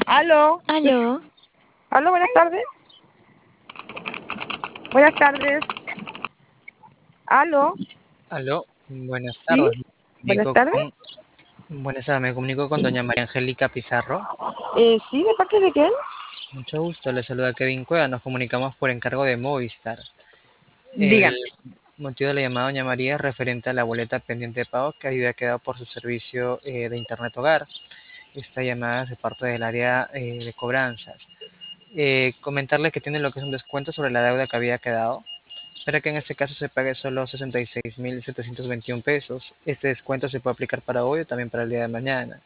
Aló. Aló, Aló, buenas tardes. Buenas tardes. Aló. Aló, buenas Sí. tardes. Buenas tardes. Buenas tardes, me comunico con doña María Angélica Pizarro. Sí, ¿de parte de quién? Mucho gusto, le saluda Kevin Cueva. Nos comunicamos por encargo de Movistar. El Dígame. motivo de la llamada, doña María, es referente a la boleta pendiente de pago que había quedado por su servicio de Internet Hogar. Esta llamada es de parte del área de cobranzas. Comentarle que tiene lo que es un descuento sobre la deuda que había quedado, para que en este caso se pague solo 66.721 pesos. Este descuento se puede aplicar para hoy o también para el día de mañana.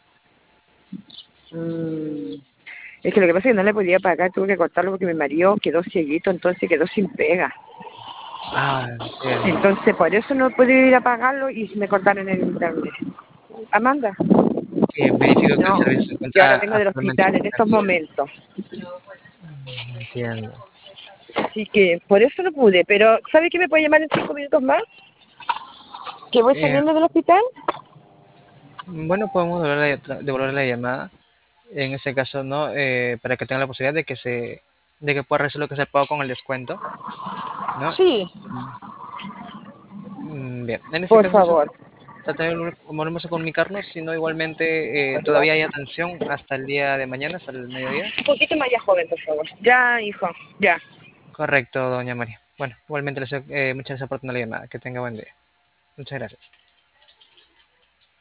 Mm, es que lo que pasa es que no le podía pagar, tuve que cortarlo porque mi marido quedó cieguito, entonces quedó sin pega. Ah, entiendo. Entonces por eso no pude ir a pagarlo y me cortaron el internet. Amanda. Sí, verifico que el No, servicio se yo ahora encuentra vengo del actualmente hospital en estos inactivo. momentos. Entiendo. Así que por eso no pude, pero ¿sabe que me puede llamar en 5 minutos más? ¿Que voy Eh, saliendo del hospital? bueno, podemos devolver la llamada. En ese caso, ¿no? Para que tenga la posibilidad de que pueda resolver lo que es el pago con el descuento, ¿no? Sí, Bien, en ese por caso, entonces, favor. volvemos a comunicarnos, si no, igualmente, todavía hay atención hasta el día de mañana, hasta el mediodía. Un poquito más ya joven, por favor. Ya, hijo, ya. Correcto, doña María. Bueno, igualmente, muchas gracias por tener la llamada. Que tenga buen día. Muchas gracias.